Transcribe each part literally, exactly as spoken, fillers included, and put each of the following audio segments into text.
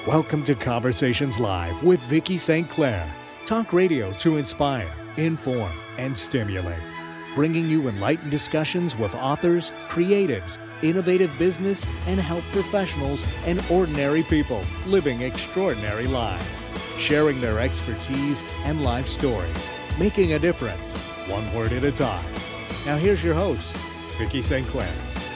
Welcome to Conversations Live with Vicki Saint Clair. Talk radio to inspire, inform, and stimulate. Bringing you enlightened discussions with authors, creatives, innovative business and health professionals, and ordinary people living extraordinary lives. Sharing their expertise and life stories. Making a difference, one word at a time. Now here's your host, Vicki Saint Clair.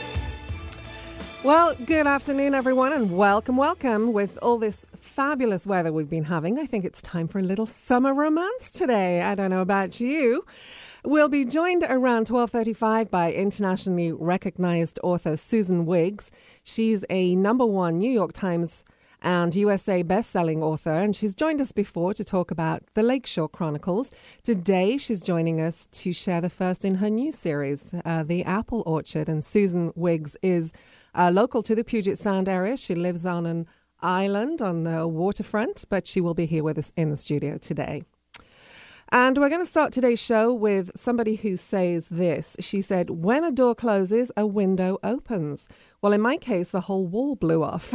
Well, good afternoon, everyone, and welcome, welcome. With all this fabulous weather we've been having, I think it's time for a little summer romance today. I don't know about you. We'll be joined around twelve thirty-five by internationally recognized author Susan Wiggs. She's a number one New York Times and U S A best-selling author, and she's joined us before to talk about the Lakeshore Chronicles. Today, she's joining us to share the first in her new series, uh, The Apple Orchard. And Susan Wiggs is uh, local to the Puget Sound area. She lives on an island on the waterfront, but she will be here with us in the studio today. And we're going to start today's show with somebody who says this. She said, when a door closes, a window opens. Well, in my case, the whole wall blew off.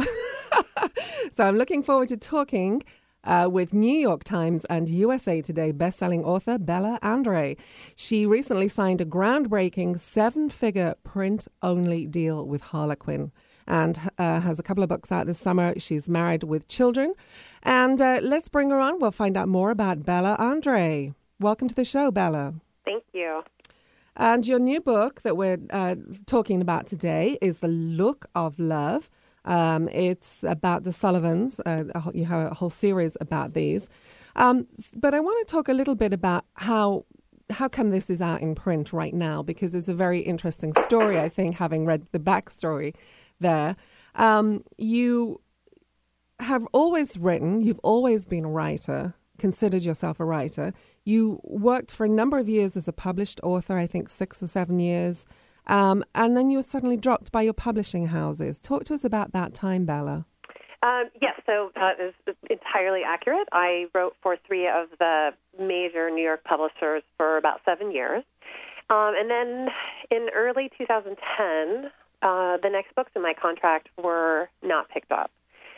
So I'm looking forward to talking uh, with New York Times and U S A Today bestselling author Bella Andre. She recently signed a groundbreaking seven-figure print-only deal with Harlequin and uh, has a couple of books out this summer. She's married with children. And uh, let's bring her on. We'll find out more about Bella Andre. Welcome to the show, Bella. Thank you. And your new book that we're uh, talking about today is The Look of Love. Um, it's about the Sullivans. Uh, you have a whole series about these. Um, but I want to talk a little bit about how how come this is out in print right now, because it's a very interesting story, I think, having read the backstory there. Um, you have always written, you've always been a writer, considered yourself a writer. You worked for a number of years as a published author, I think six or seven years. Um, and then you were suddenly dropped by your publishing houses. Talk to us about that time, Bella. Um, yes, so uh, it's entirely accurate. I wrote for three of the major New York publishers for about seven years. Um, and then in early two thousand ten, uh, the next books in my contract were not picked up.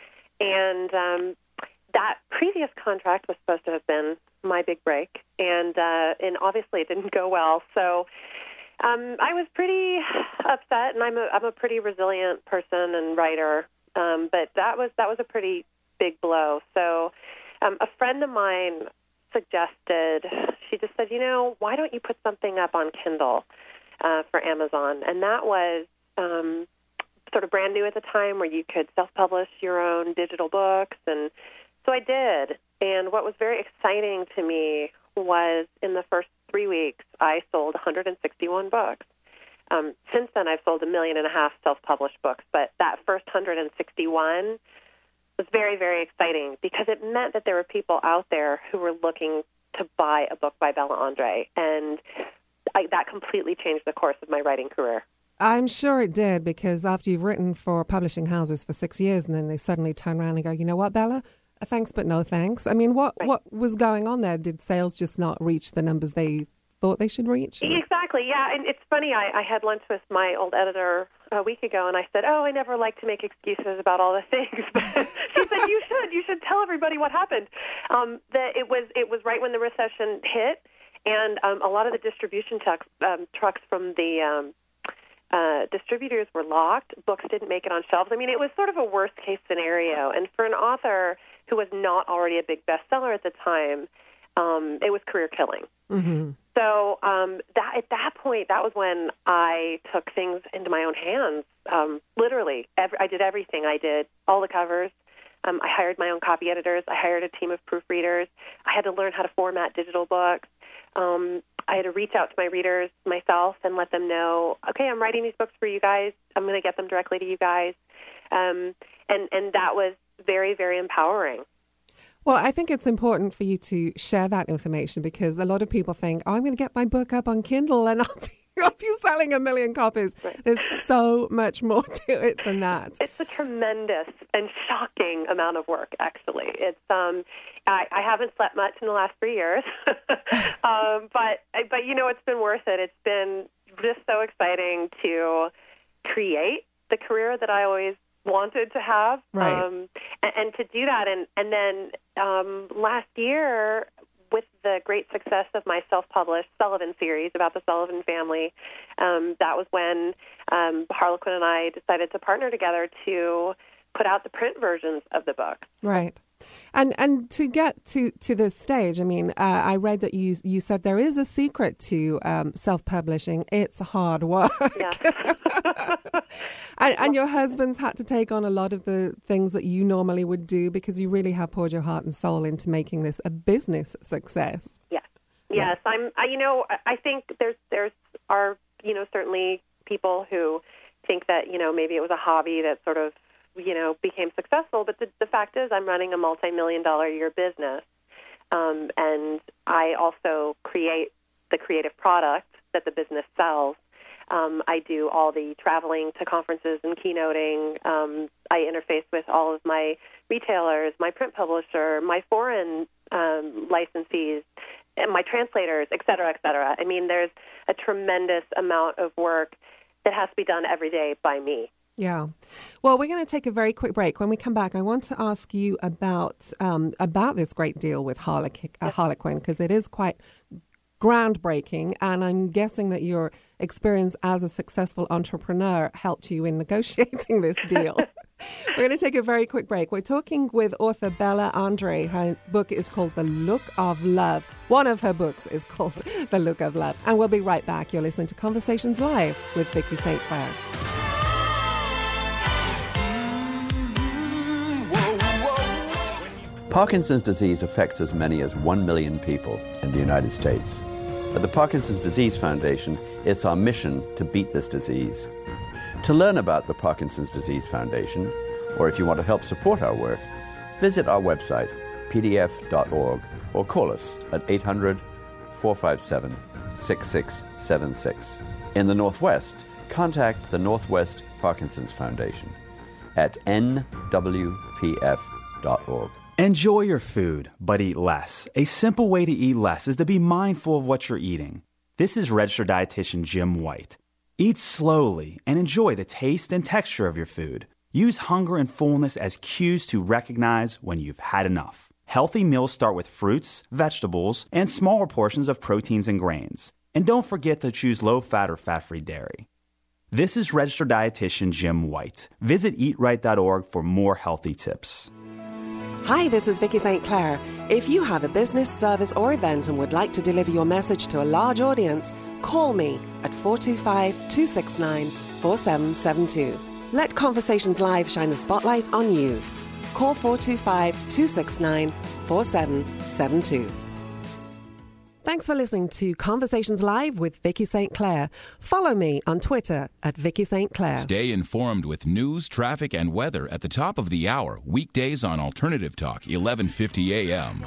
And um, that previous contract was supposed to have been my big break. And, uh, and obviously it didn't go well. So Um, I was pretty upset, and I'm a, I'm a pretty resilient person and writer, um, but that was that was a pretty big blow. So um, a friend of mine suggested, she just said, you know, why don't you put something up on Kindle uh, for Amazon? And that was um, sort of brand new at the time, where you could self-publish your own digital books, and so I did. And what was very exciting to me was in the first three weeks, I sold one hundred sixty-one books. Um, since then, I've sold a million and a half self-published books, but that first one hundred sixty-one was very, very exciting because it meant that there were people out there who were looking to buy a book by Bella Andre, and I, that completely changed the course of my writing career. I'm sure it did, because after you've written for publishing houses for six years and then they suddenly turn around and go, you know what, Bella? Thanks, but no thanks. I mean, what, right. what was going on there? Did sales just not reach the numbers they thought they should reach? Exactly, yeah. And it's funny, I, I had lunch with my old editor a week ago, and I said, oh, I never like to make excuses about all the things. But she said, you should. You should tell everybody what happened. Um, that it was it was right when the recession hit, and um, a lot of the distribution trucks, um, trucks from the um, uh, distributors were locked. Books didn't make it on shelves. I mean, it was sort of a worst-case scenario. And for an author who was not already a big bestseller at the time, um, it was career killing. Mm-hmm. So um, that at that point, that was when I took things into my own hands. Um, literally, every, I did everything. I did all the covers. Um, I hired my own copy editors. I hired a team of proofreaders. I had to learn how to format digital books. Um, I had to reach out to my readers myself and let them know, okay, I'm writing these books for you guys. I'm going to get them directly to you guys. Um, and, and that was very, very empowering. Well, I think it's important for you to share that information, because a lot of people think, oh, I'm going to get my book up on Kindle and I'll be, I'll be selling a million copies. Right. There's so much more to it than that. It's a tremendous and shocking amount of work, actually. It's um, I, I haven't slept much in the last three years, um, but but you know, it's been worth it. It's been just so exciting to create the career that I always wanted to have. Right. Um, and, and to do that, and and then um, last year, with the great success of my self-published Sullivan series about the Sullivan family, um, that was when um, Harlequin and I decided to partner together to put out the print versions of the book. Right. And and to get to, to this stage, I mean, uh, I read that you you said there is a secret to um, self-publishing. It's hard work. Yeah. and, and your husband's had to take on a lot of the things that you normally would do because you really have poured your heart and soul into making this a business success. Yes. Yes. Yeah. I'm, I, you know, I think there's, there's are, you know, certainly people who think that, you know, maybe it was a hobby that sort of, you know, became successful. But the, the fact is I'm running a multi-million dollar a year business. Um, and I also create the creative product that the business sells. Um, I do all the traveling to conferences and keynoting. Um, I interface with all of my retailers, my print publisher, my foreign um, licensees, and my translators, et cetera, et cetera. I mean, there's a tremendous amount of work that has to be done every day by me. Yeah. Well, we're going to take a very quick break. When we come back, I want to ask you about um, about this great deal with Harlequin, uh, Harlequin, because it is quite groundbreaking, and I'm guessing that your experience as a successful entrepreneur helped you in negotiating this deal. We're going to take a very quick break. We're talking with author Bella Andre. Her book is called The Look of Love. One of her books is called The Look of Love. And we'll be right back. You're listening to Conversations Live with Vicky Saint Clair. Parkinson's disease affects as many as one million people in the United States. At the Parkinson's Disease Foundation, it's our mission to beat this disease. To learn about the Parkinson's Disease Foundation, or if you want to help support our work, visit our website, p d f dot org, or call us at eight hundred, four five seven, six six seven six. In the Northwest, contact the Northwest Parkinson's Foundation at n w p f dot org. Enjoy your food, but eat less. A simple way to eat less is to be mindful of what you're eating. This is registered dietitian Jim White. Eat slowly and enjoy the taste and texture of your food. Use hunger and fullness as cues to recognize when you've had enough. Healthy meals start with fruits, vegetables, and smaller portions of proteins and grains. And don't forget to choose low-fat or fat-free dairy. This is registered dietitian Jim White. Visit eat right dot org for more healthy tips. Hi, this is Vicky Saint Clair. If you have a business, service, or event and would like to deliver your message to a large audience, call me at four two five, two six nine, four seven seven two. Let Conversations Live shine the spotlight on you. Call four two five, two six nine, four seven seven two. Thanks for listening to Conversations Live with Vicky Saint Clair. Follow me on Twitter at Vicky Saint Clair. Stay informed with news, traffic, and weather at the top of the hour, weekdays on Alternative Talk, eleven fifty a m.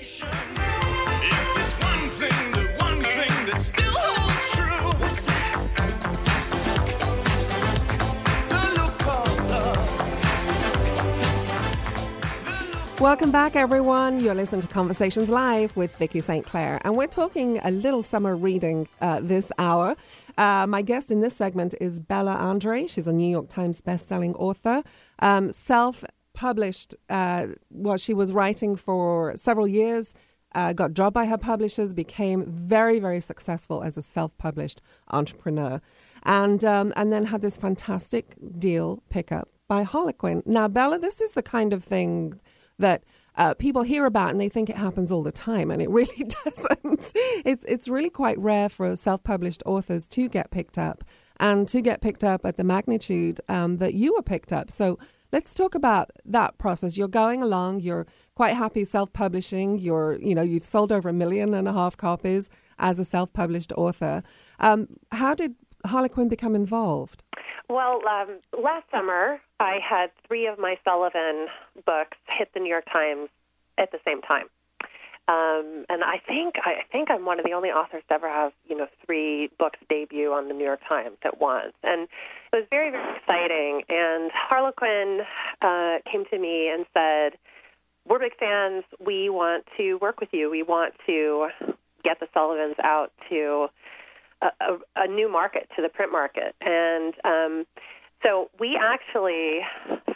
Welcome back, everyone. You're listening to Conversations Live with Vicky Saint Clair, and we're talking a little summer reading uh, this hour. Uh, my guest in this segment is Bella Andre. She's a New York Times bestselling author, um, self-published. Uh, well, she was writing for several years, uh, got dropped by her publishers, became very, very successful as a self-published entrepreneur, and um, and then had this fantastic deal pickup by Harlequin. Now, Bella, this is the kind of thing that uh, people hear about and they think it happens all the time, and it really doesn't. It's it's really quite rare for self-published authors to get picked up, and to get picked up at the magnitude um, that you were picked up. So let's talk about that process. You're going along, you're quite happy self-publishing, you're, you know, you've sold over a million and a half copies as a self-published author. Um, how did Harlequin become involved? Well, um, last summer, I had three of my Sullivan books hit the New York Times at the same time. Um, and I think I think I'm one of the only authors to ever have, you know, three books debut on the New York Times at once. And it was very, very exciting. And Harlequin uh, came to me and said, we're big fans. We want to work with you. We want to get the Sullivans out to A, a, a new market, to the print market. And um, so we actually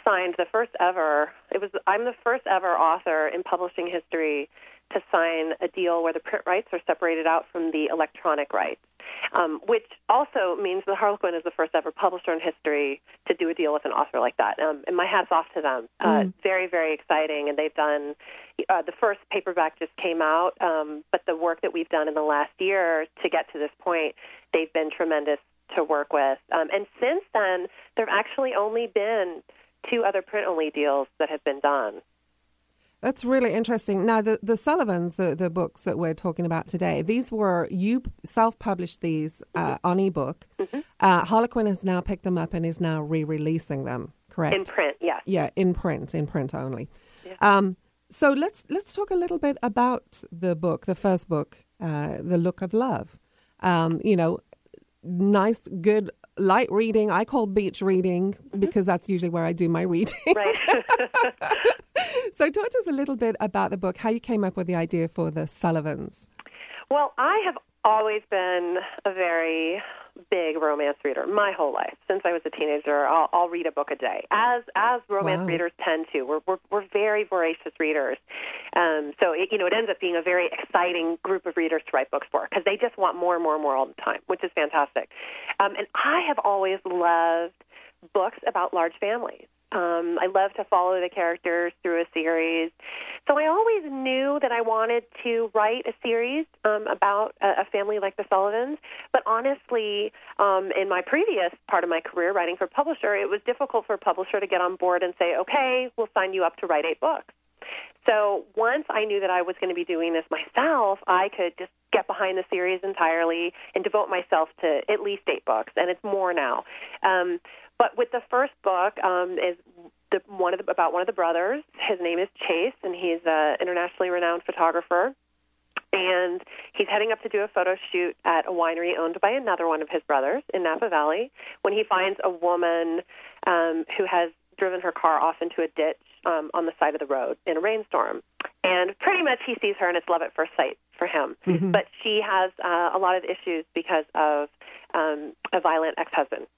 signed the first ever, it was, I'm the first ever author in publishing history to sign a deal where the print rights are separated out from the electronic rights, um, which also means that Harlequin is the first ever publisher in history to do a deal with an author like that. Um, and my hat's off to them. Uh, mm. Very, very exciting. And they've done, uh, the first paperback just came out, um, but the work that we've done in the last year to get to this point, they've been tremendous to work with. Um, and since then, there have actually only been two other print-only deals that have been done. That's really interesting. Now, the, the Sullivans, the, the books that we're talking about today, these were, you self-published these uh, mm-hmm. on ebook. Mm-hmm. Uh, Harlequin has now picked them up and is now re-releasing them, correct? In print, yes. Yeah, in print, in print only. Yeah. Um, so let's let's talk a little bit about the book, the first book, uh, The Look of Love. Um, you know, nice, good, light reading. I call beach reading mm-hmm. because that's usually where I do my reading. Right. So talk to us a little bit about the book, how you came up with the idea for the Sullivans. Well, I have always been a very big romance reader my whole life. Since I was a teenager, I'll, I'll read a book a day, as as romance wow. readers tend to. We're, we're we're very voracious readers, um, so it, you know it ends up being a very exciting group of readers to write books for because they just want more and more and more all the time, which is fantastic. Um, and I have always loved books about large families. Um, I love to follow the characters through a series. So I always knew that I wanted to write a series um, about a, a family like the Sullivans. But honestly, um, in my previous part of my career writing for a publisher, it was difficult for a publisher to get on board and say, okay, we'll sign you up to write eight books. So once I knew that I was going to be doing this myself, I could just get behind the series entirely and devote myself to at least eight books, and it's more now. Um, but with the first book um, is the, one of the, about one of the brothers. His name is Chase, and he's an internationally renowned photographer. And he's heading up to do a photo shoot at a winery owned by another one of his brothers in Napa Valley when he finds a woman um, who has driven her car off into a ditch um, on the side of the road in a rainstorm. And pretty much he sees her and it's love at first sight for him. Mm-hmm. But she has uh, a lot of issues because of um, a violent ex-husband.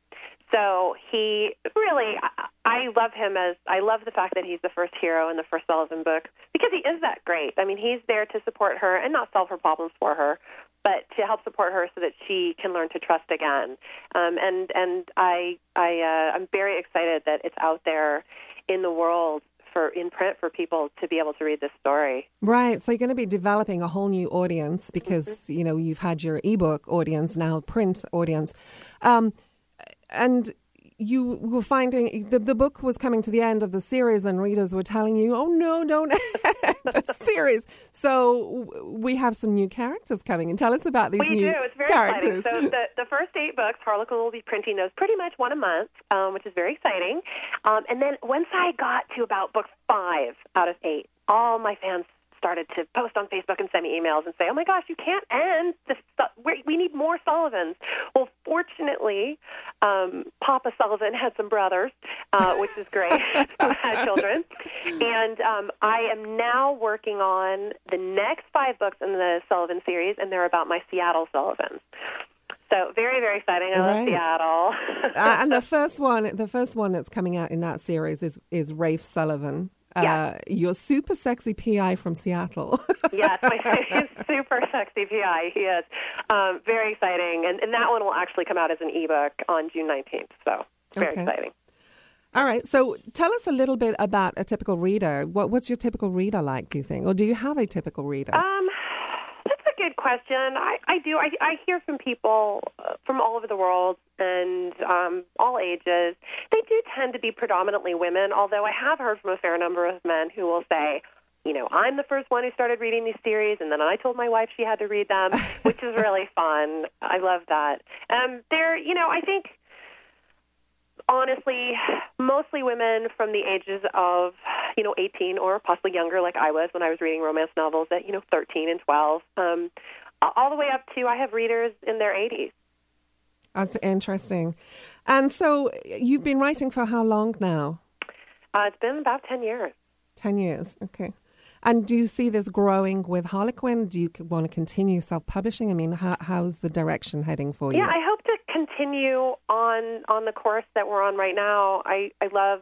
So he really, I love him as, I love the fact that he's the first hero in the first Sullivan book because he is that great. I mean, he's there to support her and not solve her problems for her, but to help support her so that she can learn to trust again. Um, and and I, I, uh, I'm very excited that it's out there in the world for in print for people to be able to read this story. Right. So you're going to be developing a whole new audience because, mm-hmm. you know, you've had your ebook audience, now print audience. Um, and you were finding the, the book was coming to the end of the series and readers were telling you, oh, no, don't end the series. So we have some new characters coming. And tell us about these we new do. It's very characters. Exciting. So the, the first eight books, Harlequin will be printing those pretty much one a month, um, which is very exciting. Um, and then once I got to about book five out of eight, all my fans started to post on Facebook and send me emails and say, oh, my gosh, you can't end this. We need more Sullivans. Well, fortunately, um, Papa Sullivan had some brothers, uh, which is great, who had children. And um, I am now working on the next five books in the Sullivan series, and they're about my Seattle Sullivans. So very, very exciting. I love right. Seattle. uh, and the first one, the first one that's coming out in that series is, is Rafe Sullivan. Yeah. Uh, your super sexy P I from Seattle. Yes, my super sexy P I. He is. Um, very exciting. And, and that one will actually come out as an ebook on June nineteenth. So very okay. exciting. All right. So tell us a little bit about a typical reader. What, what's your typical reader like, do you think? Or do you have a typical reader? Um, that's a good question. I, I do. I, I hear from people from all over the world and um, all ages. They do tend to be predominantly women, although I have heard from a fair number of men who will say, you know, I'm the first one who started reading these series, and then I told my wife she had to read them, which is really fun. I love that. Um, they're, you know, I think, honestly, mostly women from the ages of, you know, eighteen or possibly younger, like I was when I was reading romance novels at, you know, thirteen and twelve, um, all the way up to I have readers in their eighties. That's interesting. And so you've been writing for how long now? Uh, it's been about ten years. ten years, okay. And do you see this growing with Harlequin? Do you want to continue self-publishing? I mean, how, how's the direction heading for you? Yeah, I hope to continue on on the course that we're on right now. I, I love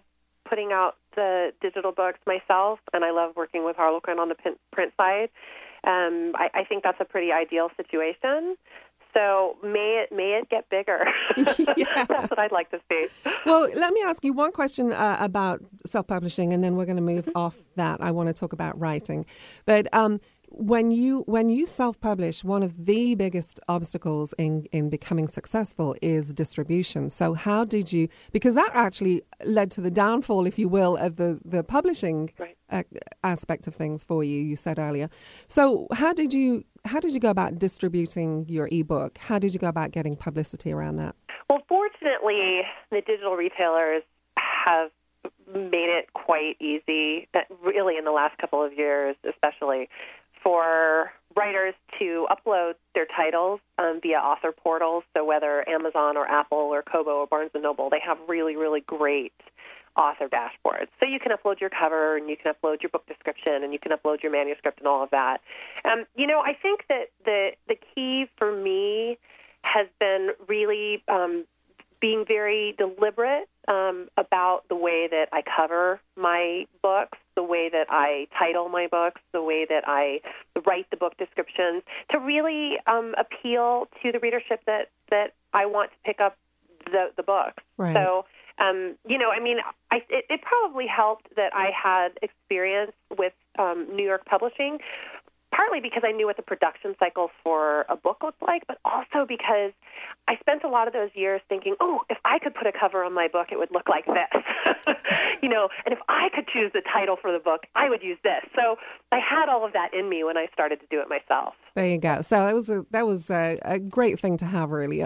putting out the digital books myself, and I love working with Harlequin on the print side. Um, I, I think that's a pretty ideal situation. So may it may it get bigger. Yeah. That's what I'd like to see. Well, let me ask you one question uh, about self-publishing, and then we're going to move mm-hmm. off that. I want to talk about writing. But um, when you when you self-publish, one of the biggest obstacles in, in becoming successful is distribution. So how did you, because that actually led to the downfall, if you will, of the, the publishing right. uh, aspect of things for you, you said earlier. So how did you how did you go about distributing your ebook? How did you go about getting publicity around that? Well, fortunately, the digital retailers have made it quite easy, that really in the last couple of years especially, for writers to upload their titles um, via author portals. So whether Amazon or Apple or Kobo or Barnes and Noble, they have really, really great author dashboards. So you can upload your cover and you can upload your book description and you can upload your manuscript and all of that. Um, you know, I think that the the key for me has been really um, being very deliberate um, about the way that I cover my books, the way that I title my books, the way that I write the book descriptions, to really um, appeal to the readership that, that I want to pick up the, the books. Right. So, um, you know, I mean, I, it, it probably helped that I had experience with um, New York publishing, partly because I knew what the production cycle for a book looked like, but also because I spent a lot of those years thinking, oh, if I could put a cover on my book, it would look like this. you know, and if I could choose the title for the book, I would use this. So I had all of that in me when I started to do it myself. There you go. So that was a, that was a, a great thing to have, really,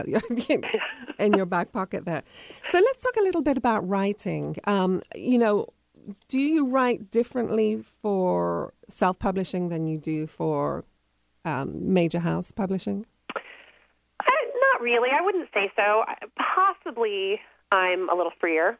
in your back pocket there. So let's talk a little bit about writing. Um, you know, do you write differently for self-publishing than you do for um, major house publishing? Uh, not really. I wouldn't say so. Possibly I'm a little freer,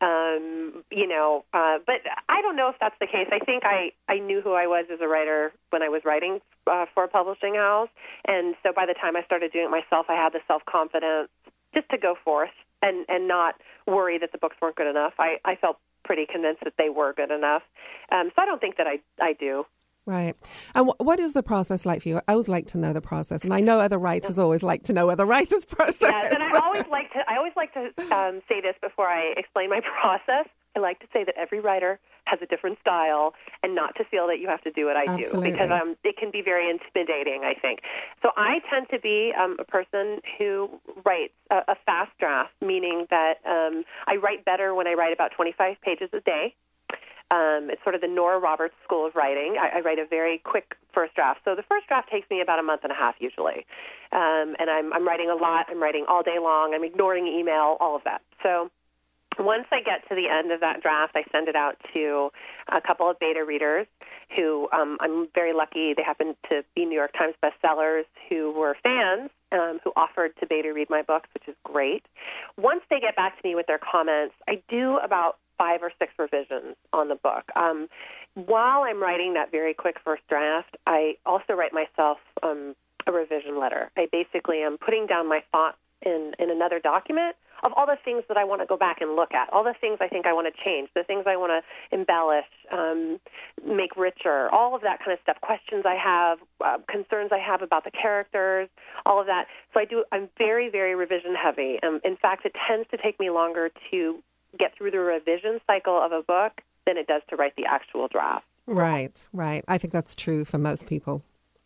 um, you know, uh, but I don't know if that's the case. I think I, I knew who I was as a writer when I was writing uh, for a publishing house, and so by the time I started doing it myself, I had the self-confidence just to go forth and, and not worry that the books weren't good enough. I, I felt pretty convinced that they were good enough. Um, so I don't think that I, I do. Right. And w- what is the process like for you? I always like to know the process. And I know other writers always like to know other writers' process. Yes, and I always like to, I always like to um, say this before I explain my process. I like to say that every writer has a different style and not to feel that you have to do what I Absolutely. do, because um, it can be very intimidating, I think. So I tend to be um, a person who writes a, a fast draft, meaning that um, I write better when I write about twenty-five pages a day. Um, it's sort of the Nora Roberts school of writing. I, I write a very quick first draft. So the first draft takes me about a month and a half usually. Um, and I'm, I'm writing a lot. I'm writing all day long. I'm ignoring email, all of that. So once I get to the end of that draft, I send it out to a couple of beta readers who um, I'm very lucky. They happen to be New York Times bestsellers who were fans um, who offered to beta read my books, which is great. Once they get back to me with their comments, I do about five or six revisions on the book. Um, while I'm writing that very quick first draft, I also write myself um, a revision letter. I basically am putting down my thoughts in, in another document of all the things that I want to go back and look at, all the things I think I want to change, the things I want to embellish, um, make richer, all of that kind of stuff, questions I have, uh, concerns I have about the characters, all of that. So I do, I'm very, very revision heavy. Um, in fact, it tends to take me longer to get through the revision cycle of a book than it does to write the actual draft. Right, right. I think that's true for most people.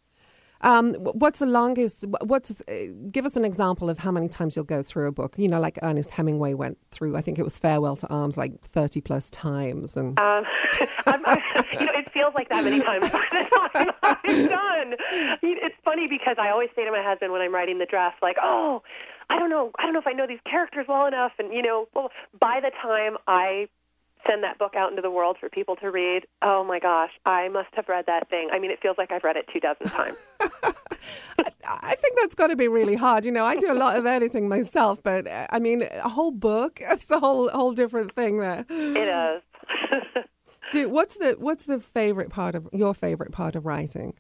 Um, what's the longest, what's, uh, give us an example of how many times you'll go through a book. You know, like Ernest Hemingway went through, I think it was Farewell to Arms, like thirty plus times. And um, I'm, I'm, you know, it feels like that many times I'm done. It's funny because I always say to my husband when I'm writing the draft, like, oh, I don't know, I don't know if I know these characters well enough. And, you know, well, by the time I send that book out into the world for people to read, oh my gosh, I must have read that thing. I mean, it feels like I've read it two dozen times. I think that's got to be really hard. You know, I do a lot of editing myself, but I mean, a whole book, it's a whole whole different thing there. It is. Dude, what's the what's the favorite part of your favorite part of writing?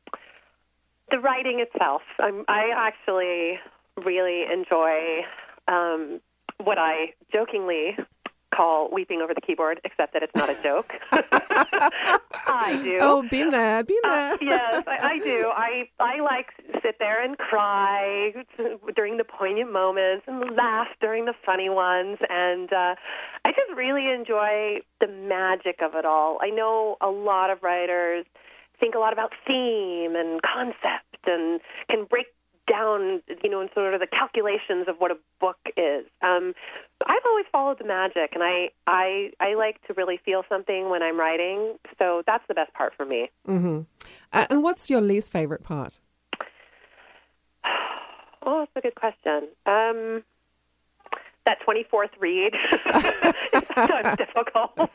The writing itself. I'm, I actually really enjoy um, what I jokingly call weeping over the keyboard, except that it's not a joke. I do. Oh, been there, been there. Uh, yes, I, I do. I I like sit there and cry during the poignant moments and laugh during the funny ones, and uh, I just really enjoy the magic of it all. I know a lot of writers think a lot about theme and concept and can break down, you know, in sort of the calculations of what a book is. Um, I've always followed the magic, and I, I, I like to really feel something when I'm writing, so that's the best part for me. Mm-hmm. Uh, and what's your least favorite part? Oh, that's a good question. Um, that twenty-fourth read is sometimes difficult. uh,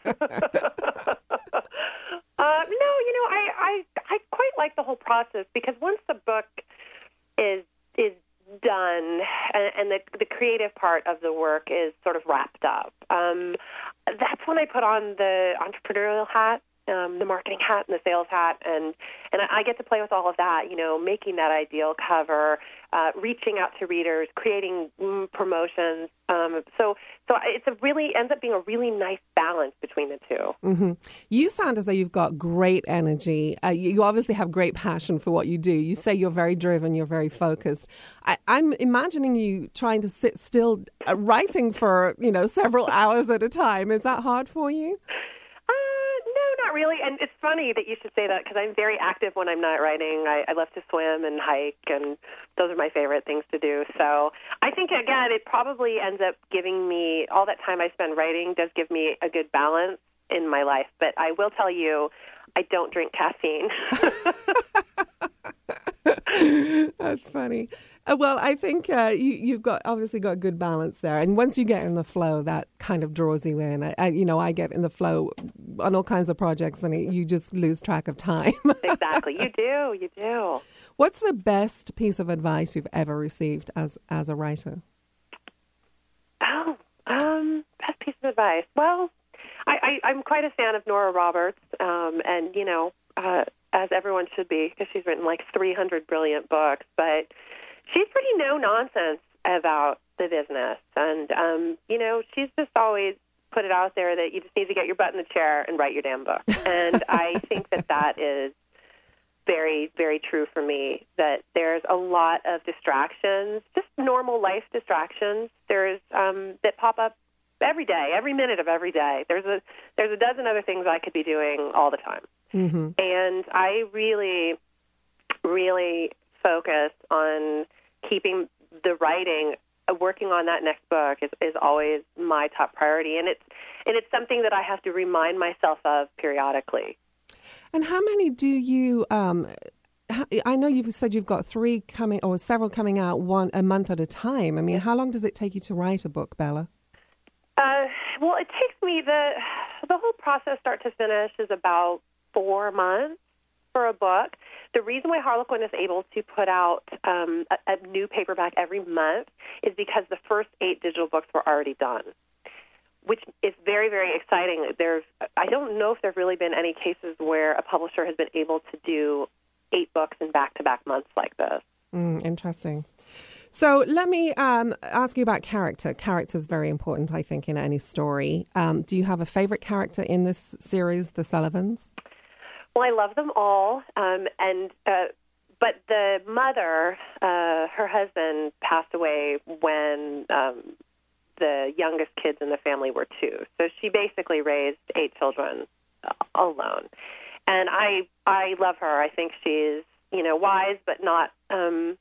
no, you know, I, I, I quite like the whole process, because once the book is is done and, and the the creative part of the work is sort of wrapped up, um, that's when I put on the entrepreneurial hat, um, the marketing hat, and the sales hat, and and I get to play with all of that. You know, making that ideal cover, uh, reaching out to readers, creating mm, promotions. Um, so so it's a really ends up being a really nice balance between the two. Mm-hmm. You sound as though you've got great energy. Uh, you, you obviously have great passion for what you do. You say you're very driven, you're very focused. I, I'm imagining you trying to sit still, uh, writing for you know several hours at a time. Is that hard for you? Not really, and it's funny that you should say that, because I'm very active when I'm not writing. I, I love to swim and hike, and those are my favorite things to do. So I think, again, it probably ends up giving me, all that time I spend writing does give me a good balance in my life. But I will tell you, I don't drink caffeine. That's funny. Uh, well, I think uh, you, you've got obviously got good balance there, and once you get in the flow, that kind of draws you in. I, I, you know, I get in the flow on all kinds of projects, and it, you just lose track of time. Exactly, you do, you do. What's the best piece of advice you've ever received as as a writer? Oh, um, best piece of advice. Well, I, I, I'm quite a fan of Nora Roberts, um, and you know, uh, as everyone should be, because she's written like three hundred brilliant books, but she's pretty no-nonsense about the business. And, um, you know, she's just always put it out there that you just need to get your butt in the chair and write your damn book. And I think that that is very, very true for me, that there's a lot of distractions, just normal life distractions. There's um, that pop up every day, every minute of every day. There's a, there's a dozen other things I could be doing all the time. Mm-hmm. And I really, really focus on keeping the writing, uh, working on that next book is, is always my top priority, and it's and it's something that I have to remind myself of periodically. And how many do you? Um, I know you've said you've got three coming, or several coming out one a month at a time. I mean, yeah. How long does it take you to write a book, Bella? Uh, well, it takes me the the whole process, start to finish, is about four months. For a book. The reason why Harlequin is able to put out um, a, a new paperback every month is because the first eight digital books were already done, which is very, very exciting. There's, I don't know if there have really been any cases where a publisher has been able to do eight books in back-to-back months like this. Mm, interesting. So let me um, ask you about character. Character is very important, I think, in any story. Um, do you have a favorite character in this series, The Sullivans? Well, I love them all, um, and uh, but the mother, uh, her husband passed away when um, the youngest kids in the family were two. So she basically raised eight children uh, alone, and I I love her. I think she's you know wise, but not um,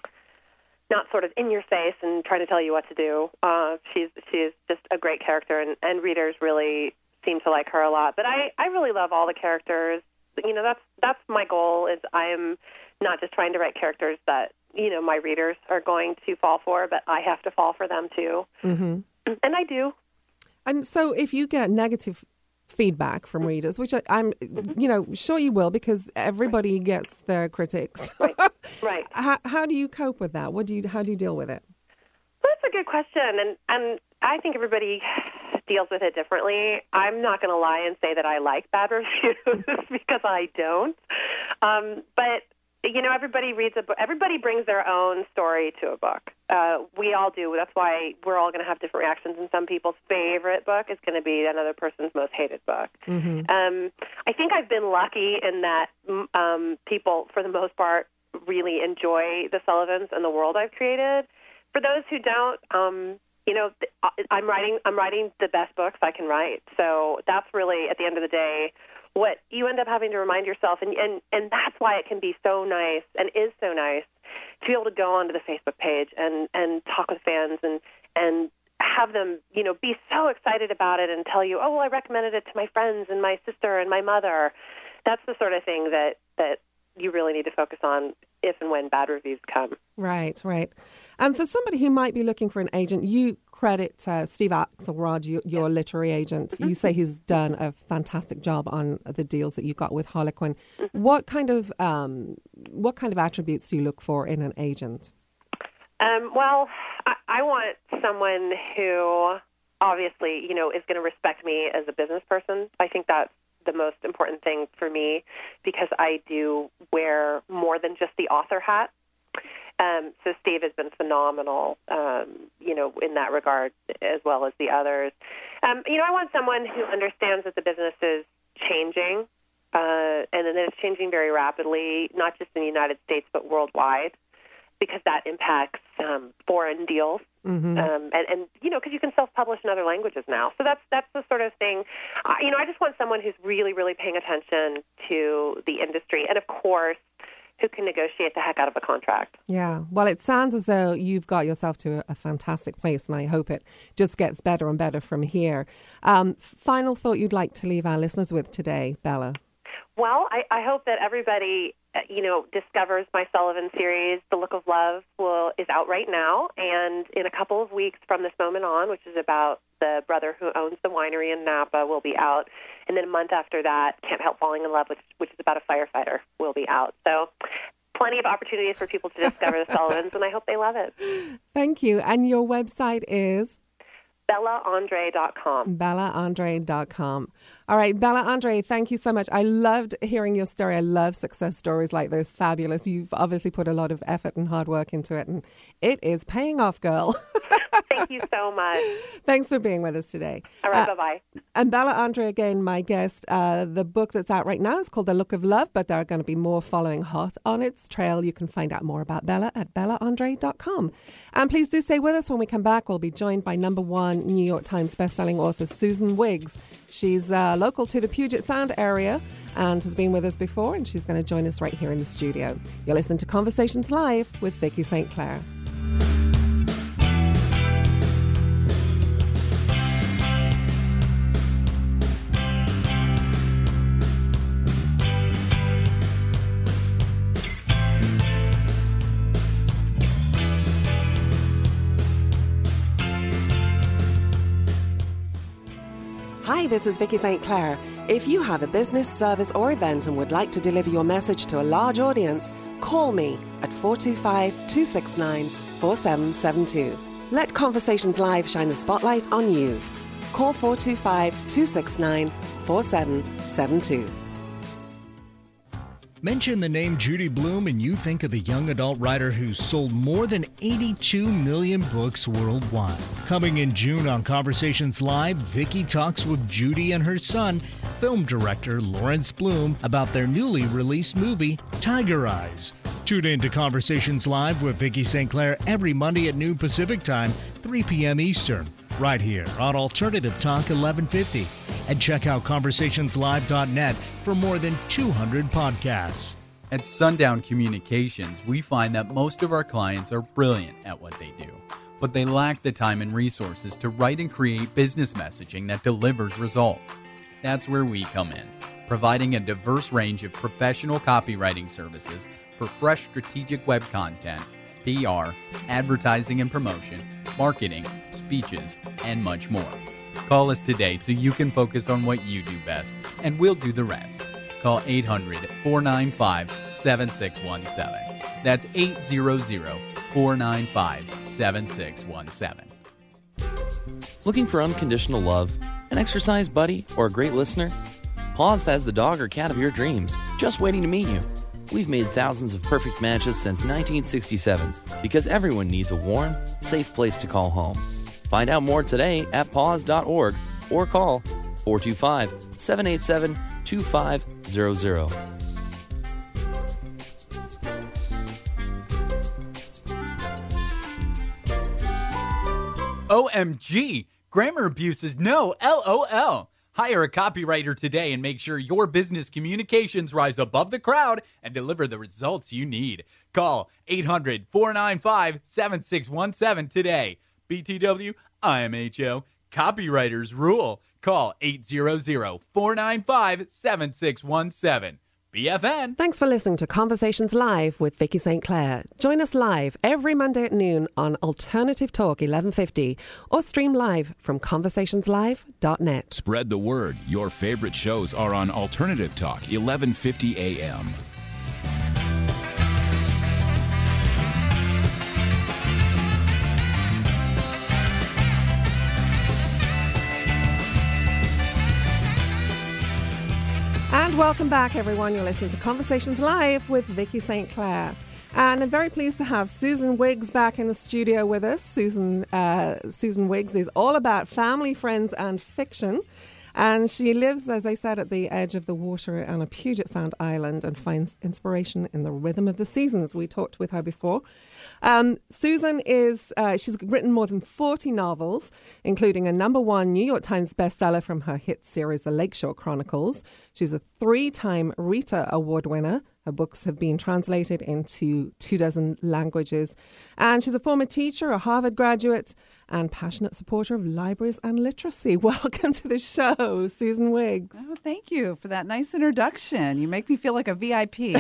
not sort of in your face and trying to tell you what to do. Uh, she's she's just a great character, and, and readers really seem to like her a lot. But I, I really love all the characters. You know, that's that's my goal. Is I am not just trying to write characters that you know my readers are going to fall for, but I have to fall for them too, mm-hmm. and I do. And so, if you get negative feedback from readers, which I, I'm, mm-hmm. you know, sure you will, because everybody right. gets their critics. Right. Right. how, how do you cope with that? What do you? How do you deal with it? Well, that's a good question, and and I think everybody deals with it differently. I'm not going to lie and say that I like bad reviews because I don't. Um, but you know, everybody reads a book. Everybody brings their own story to a book. Uh, we all do. That's why we're all going to have different reactions. And some people's favorite book is going to be another person's most hated book. Mm-hmm. Um, I think I've been lucky in that um, people, for the most part, really enjoy the Sullivans and the world I've created. For those who don't, um, you know, I'm writing. I'm writing the best books I can write. So that's really, at the end of the day, what you end up having to remind yourself, and, and, and that's why it can be so nice and is so nice to be able to go onto the Facebook page and, and talk with fans and, and have them, you know, be so excited about it and tell you, oh, well, I recommended it to my friends and my sister and my mother. That's the sort of thing that, that you really need to focus on if and when bad reviews come. Right, right. And for somebody who might be looking for an agent, you credit uh, Steve Axelrod, your, your yeah. literary agent. Mm-hmm. You say he's done a fantastic job on the deals that you got with Harlequin. Mm-hmm. What kind of um, what kind of attributes do you look for in an agent? Um, well, I, I want someone who obviously, you know, is going to respect me as a business person. I think that's the most important thing for me because I do wear more than just the author hat. Um, so Steve has been phenomenal, um, you know, in that regard, as well as the others. Um, you know, I want someone who understands that the business is changing, uh, and that it's changing very rapidly, not just in the United States, but worldwide, because that impacts um, foreign deals. Mm-hmm. Um, and, and, you know, because you can self-publish in other languages now. So that's that's the sort of thing. Uh, you know, I just want someone who's really, really paying attention to the industry. And, of course, who can negotiate the heck out of a contract. Yeah. Well, it sounds as though you've got yourself to a, a fantastic place, and I hope it just gets better and better from here. Um, final thought you'd like to leave our listeners with today, Bella? Well, I, I hope that everybody, uh, you know, discovers my Sullivan series. The Look of Love will is out right now, and in a couple of weeks from this moment on, which is about the brother who owns the winery in Napa, will be out. And then a month after that, Can't Help Falling in Love, which, which is about a firefighter, will be out. So plenty of opportunities for people to discover the Sullivans, and I hope they love it. Thank you. And your website is? Bella Andre dot com. Bella Andre dot com. All right, Bella Andre, thank you so much. I loved hearing your story. I love success stories like this. Fabulous. You've obviously put a lot of effort and hard work into it, and it is paying off, girl. Thank you so much. Thanks for being with us today. All right, uh, bye-bye. And Bella Andre, again, my guest. Uh, the book that's out right now is called The Look of Love, but there are going to be more following hot on its trail. You can find out more about Bella at Bella Andre dot com. And please do stay with us. When we come back, we'll be joined by number one New York Times bestselling author Susan Wiggs. She's uh, local to the Puget Sound area and has been with us before, and she's going to join us right here in the studio. You're listening to Conversations Live with Vicky Saint Clair. Hi, this is Vicky Saint Clair. If you have a business, service or event and would like to deliver your message to a large audience, call me at four two five, two six nine, four seven seven two. Let Conversations Live shine the spotlight on you. Call four two five, two six nine, four seven seven two. Mention the name Judy Blume and you think of the young adult writer who's sold more than eighty-two million books worldwide. Coming in June on Conversations Live, Vicky talks with Judy and her son, film director Lawrence Bloom, about their newly released movie, Tiger Eyes. Tune in to Conversations Live with Vicky Saint Clair every Monday at noon Pacific Time, three p.m. Eastern, right here on Alternative Talk eleven fifty. And check out conversations live dot net for more than two hundred podcasts. At Sundown Communications, we find that most of our clients are brilliant at what they do, but they lack the time and resources to write and create business messaging that delivers results. That's where we come in, providing a diverse range of professional copywriting services for fresh strategic web content, P R, advertising and promotion, marketing, speeches, and much more. Call us today so you can focus on what you do best, and we'll do the rest. Call eight hundred, four nine five, seven six one seven. That's eight hundred, four nine five, seven six one seven. Looking for unconditional love, an exercise buddy, or a great listener? Paws has the dog or cat of your dreams, just waiting to meet you. We've made thousands of perfect matches since nineteen sixty-seven because everyone needs a warm, safe place to call home. Find out more today at paws dot org or call four two five, seven eight seven, two five zero zero. O M G! Grammar abuse is no LOL. Hire a copywriter today and make sure your business communications rise above the crowd and deliver the results you need. Call eight hundred, four nine five, seven six one seven today. B T W, I M H O, copywriters rule. Call eight hundred, four nine five, seven six one seven. B F N. Thanks for listening to Conversations Live with Vicky Saint Clair. Join us live every Monday at noon on Alternative Talk eleven fifty or stream live from conversations live dot net. Spread the word. Your favorite shows are on Alternative Talk eleven fifty A M. And welcome back, everyone. You're listening to Conversations Live with Vicky Saint Clair. And I'm very pleased to have Susan Wiggs back in the studio with us. Susan, uh, Susan Wiggs is all about family, friends, and fiction. And she lives, as I said, at the edge of the water on a Puget Sound island and finds inspiration in the rhythm of the seasons. We talked with her before. Um, Susan is, uh, she's written more than forty novels, including a number one New York Times bestseller from her hit series, The Lakeshore Chronicles. She's a three-time Rita Award winner. Her books have been translated into two dozen languages. And she's a former teacher, a Harvard graduate, and passionate supporter of libraries and literacy. Welcome to the show, Susan Wiggs. Oh, thank you for that nice introduction. You make me feel like a V I P.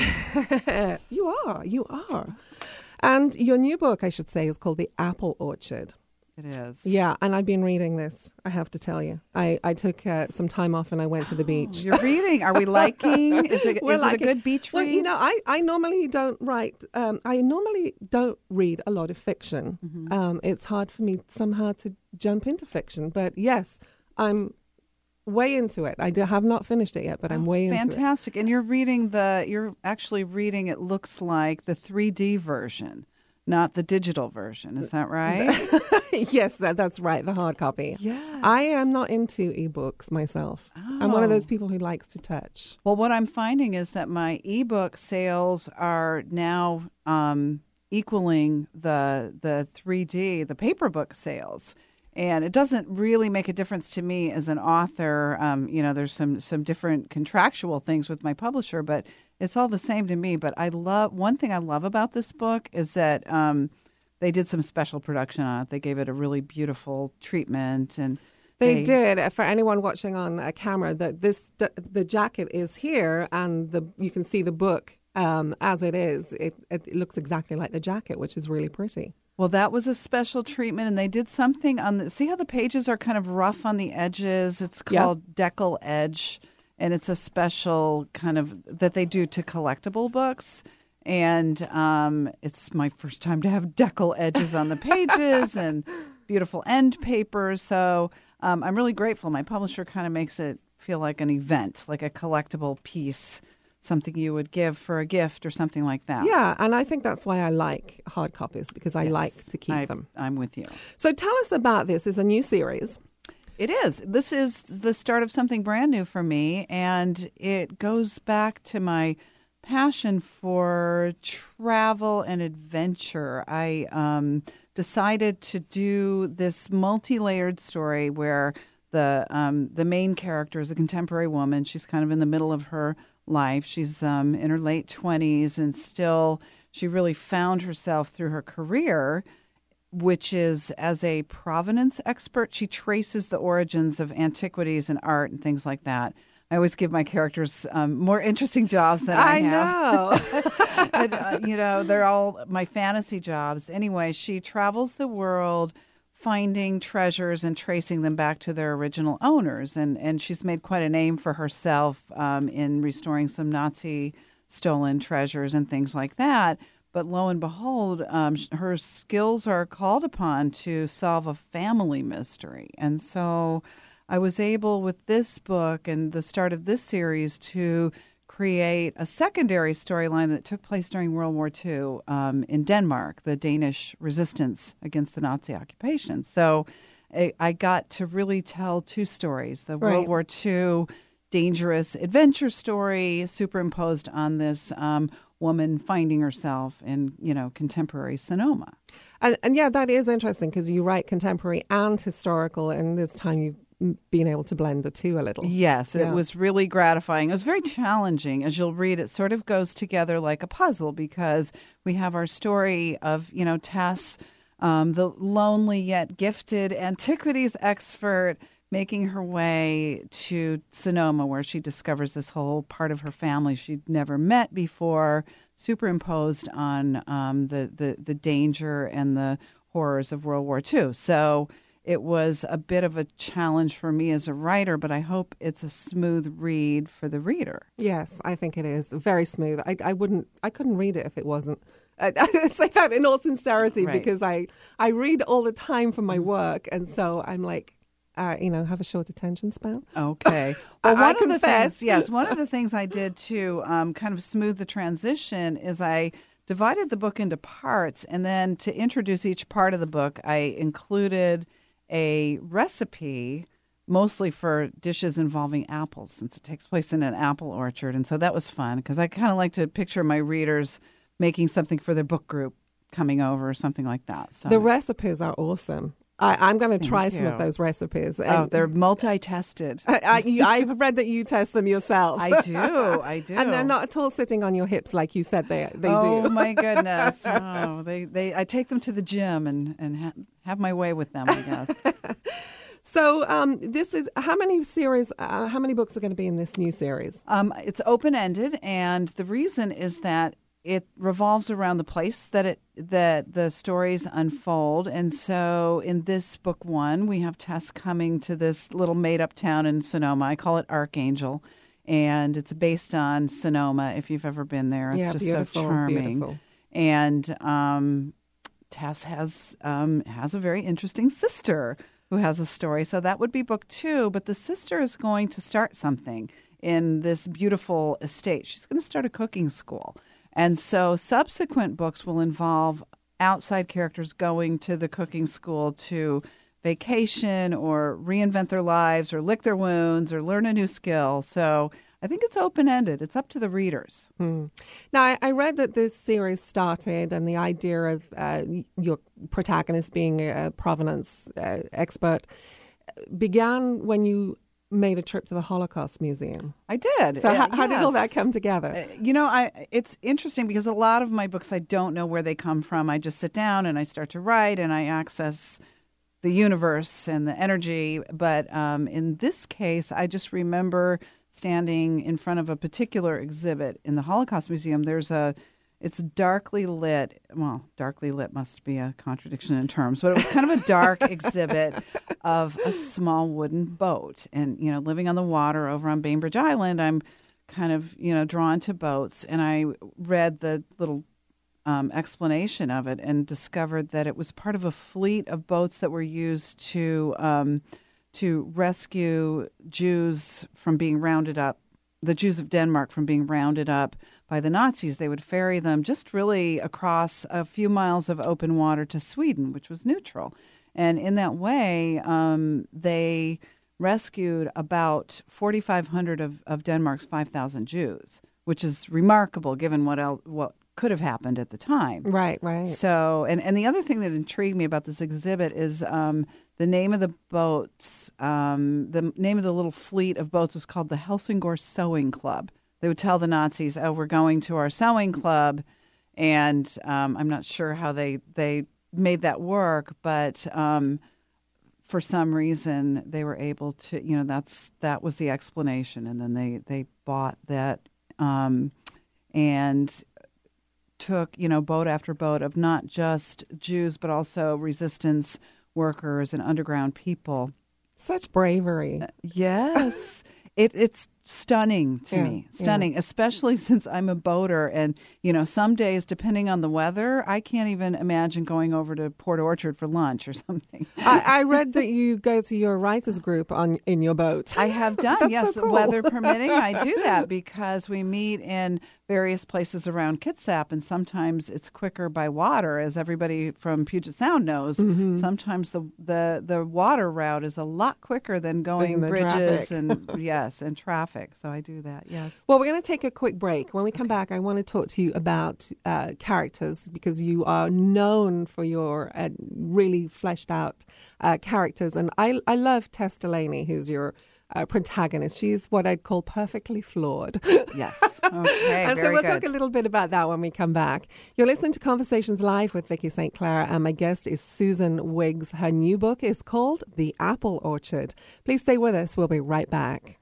You are, you are. And your new book, I should say, is called The Apple Orchard. It is. Yeah, and I've been reading this, I have to tell you. I, I took uh, some time off and I went to the beach. You're reading. Are we liking? Is it, is it a good beach well, read? You know, I, I normally don't write, um, I normally don't read a lot of fiction. Mm-hmm. Um, it's hard for me somehow to jump into fiction. But yes, I'm way into it. I do, have not finished it yet, but I'm oh, way fantastic. into it. Fantastic. And you're reading the, you're actually reading, it looks like, the three D version. Not the digital version. Is that right? Yes, that, that's right. The hard copy. Yes. I am not into ebooks myself. Oh. I'm one of those people who likes to touch. Well, what I'm finding is that my ebook sales are now um, equaling the the three D, the paper book sales. And it doesn't really make a difference to me as an author. Um, you know, there's some some different contractual things with my publisher, but it's all the same to me. But I love one thing I love about this book is that um, they did some special production on it. They gave it a really beautiful treatment, and they, they did. For anyone watching on a camera, that this the jacket is here, and the you can see the book um, as it is. It, it looks exactly like the jacket, which is really pretty. Well, that was a special treatment, and they did something on the. See how the pages are kind of rough on the edges? It's called yep. Deckle Edge, and it's a special kind of that they do to collectible books. And um, it's my first time to have deckle edges on the pages and beautiful end paper. So um, I'm really grateful. My publisher kind of makes it feel like an event, like a collectible piece. Something you would give for a gift or something like that. Yeah, and I think that's why I like hard copies, because I yes, like to keep I, them. I'm with you. So tell us about this. It's a new series. It is. This is the start of something brand new for me, and it goes back to my passion for travel and adventure. I um, decided to do this multi-layered story where the um, the main character is a contemporary woman. She's kind of in the middle of her life. She's um, in her late twenties, and still she really found herself through her career, which is as a provenance expert. She traces the origins of antiquities and art and things like that. I always give my characters um, more interesting jobs than I, I have. know. and, uh, you know, they're all my fantasy jobs. Anyway, she travels the world finding treasures and tracing them back to their original owners. And, and she's made quite a name for herself um, in restoring some Nazi stolen treasures and things like that. But lo and behold, um, her skills are called upon to solve a family mystery. And so I was able with this book and the start of this series to create a secondary storyline that took place during World War Two um, in Denmark, the Danish resistance against the Nazi occupation. So I, I got to really tell two stories, the Right. World War Two dangerous adventure story superimposed on this um, woman finding herself in, you know, contemporary Sonoma. And, and yeah, that is interesting because you write contemporary and historical, and this time you've been able to blend the two a little. Yes, Yeah. it was really gratifying. It was very challenging. As you'll read, it sort of goes together like a puzzle because we have our story of, you know, Tess, um, the lonely yet gifted antiquities expert, making her way to Sonoma, where she discovers this whole part of her family she'd never met before, superimposed on um, the, the, the danger and the horrors of World War Two. So it was a bit of a challenge for me as a writer, but I hope it's a smooth read for the reader. Yes, I think it is very smooth. I, I wouldn't, I couldn't read it if it wasn't. I, I say that in all sincerity Right. because I, I read all the time for my work, and so I'm like, uh, you know, have a short attention span. Okay. I- Well, I one of the confess. things, yes, one of the things I did to um, kind of smooth the transition is I divided the book into parts, and then to introduce each part of the book, I included a recipe mostly for dishes involving apples, since it takes place in an apple orchard. And so that was fun because I kind of like to picture my readers making something for their book group coming over or something like that. So The recipes are awesome. I, I'm going to Thank try some you. of those recipes. oh, And they're multi-tested. I, I, you- I've read that you test them yourself. I do. I do. And they're not at all sitting on your hips like you said they they oh, do. my goodness. Oh, they, they, I take them to the gym and, and ha- have my way with them, I guess. So um, this is how many series? Uh, how many books are going to be in this new series? Um, it's open-ended, and the reason is that it revolves around the place that it that the stories unfold. And so in this book one, we have Tess coming to this little made-up town in Sonoma. I call it Archangel, and it's based on Sonoma, if you've ever been there. It's Yeah, just beautiful, so charming. beautiful. And um, Tess has um, has a very interesting sister who has a story. So that would be book two. But the sister is going to start something in this beautiful estate. She's going to start a cooking school. And so subsequent books will involve outside characters going to the cooking school to vacation or reinvent their lives or lick their wounds or learn a new skill. So I think it's open-ended. It's up to the readers. Hmm. Now, I, I read that this series started and the idea of uh, your protagonist being a provenance uh, expert began when you made a trip to the Holocaust Museum. I did. So Uh, how, how did all that yes. come together? Uh, You know, I it's interesting because a lot of my books, I don't know where they come from. I just sit down and I start to write and I access the universe and the energy. But um, in this case, I just remember standing in front of a particular exhibit in the Holocaust Museum. There's a, it's darkly lit. Well, darkly lit must be a contradiction in terms, but it was kind of a dark exhibit of a small wooden boat. And, you know, living on the water over on Bainbridge Island, I'm kind of, you know, drawn to boats. And I read the little um, explanation of it and discovered that it was part of a fleet of boats that were used to um, to rescue Jews from being rounded up, the Jews of Denmark from being rounded up by the Nazis. They would ferry them just really across a few miles of open water to Sweden, which was neutral. And in that way, um, they rescued about forty-five hundred of, of Denmark's five thousand Jews, which is remarkable given what else, what could have happened at the time. Right, right. So, and, and the other thing that intrigued me about this exhibit is um, the name of the boats, um, the name of the little fleet of boats was called the Helsingor Sewing Club. They would tell the Nazis, oh, we're going to our sewing club. And um, I'm not sure how they, they made that work, but um, for some reason they were able to, you know, that's that was the explanation. And then they, they bought that um, and took, you know, boat after boat of not just Jews, but also resistance workers and underground people. Such bravery. Yes. It, it's stunning to Yeah, me, stunning, yeah. especially since I'm a boater. And, you know, some days, depending on the weather, I can't even imagine going over to Port Orchard for lunch or something. I, I read that you go to your writers group on in your boat. I have done, That's yes, so cool. weather permitting. I do that because we meet in various places around Kitsap, and sometimes it's quicker by water, as everybody from Puget Sound knows. Mm-hmm. Sometimes the, the the water route is a lot quicker than going Than the bridges traffic. and yes, and traffic. So I do that. Yes. Well, we're going to take a quick break. When we come back, I want to talk to you about uh, characters, because you are known for your uh, really fleshed out uh, characters. And I, I love Tess Delaney, who's your uh, protagonist. She's what I'd call perfectly flawed. Yes. Okay. And so very we'll good. talk a little bit about that when we come back. You're listening to Conversations Live with Vicky Saint Clair, and my guest is Susan Wiggs. Her new book is called The Apple Orchard. Please stay with us. We'll be right back.